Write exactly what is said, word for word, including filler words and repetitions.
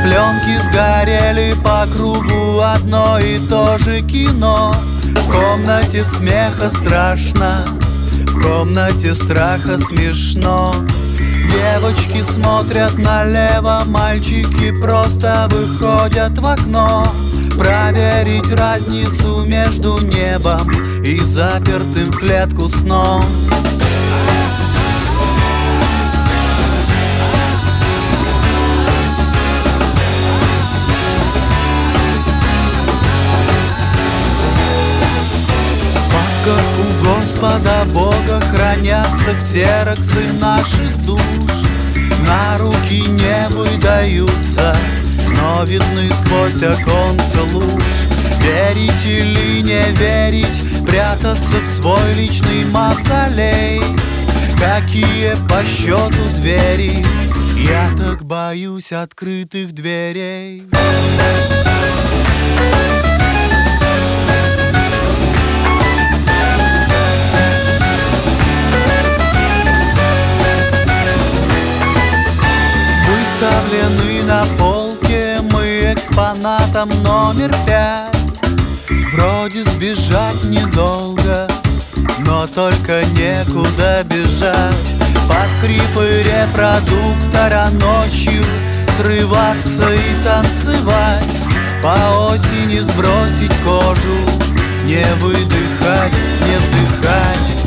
Пленки сгорели по кругу, одно и то же кино. В комнате смеха страшно, в комнате страха смешно. Девочки смотрят налево, мальчики просто выходят в окно. Проверить разницу между небом и запертым в клетку сном. У Господа Бога хранятся ксероксы наших душ. На руки не выдаются, но видны сквозь оконца луж. Верить или не верить, прятаться в свой личный мавзолей. Какие по счету двери, я так боюсь открытых дверей. Выставлены на полке мы экспонатом номер пять. Вроде сбежать недолго, но только некуда бежать. Под хрипы репродуктора ночью срываться и танцевать. По осени сбросить кожу, не выдыхать, не вдыхать.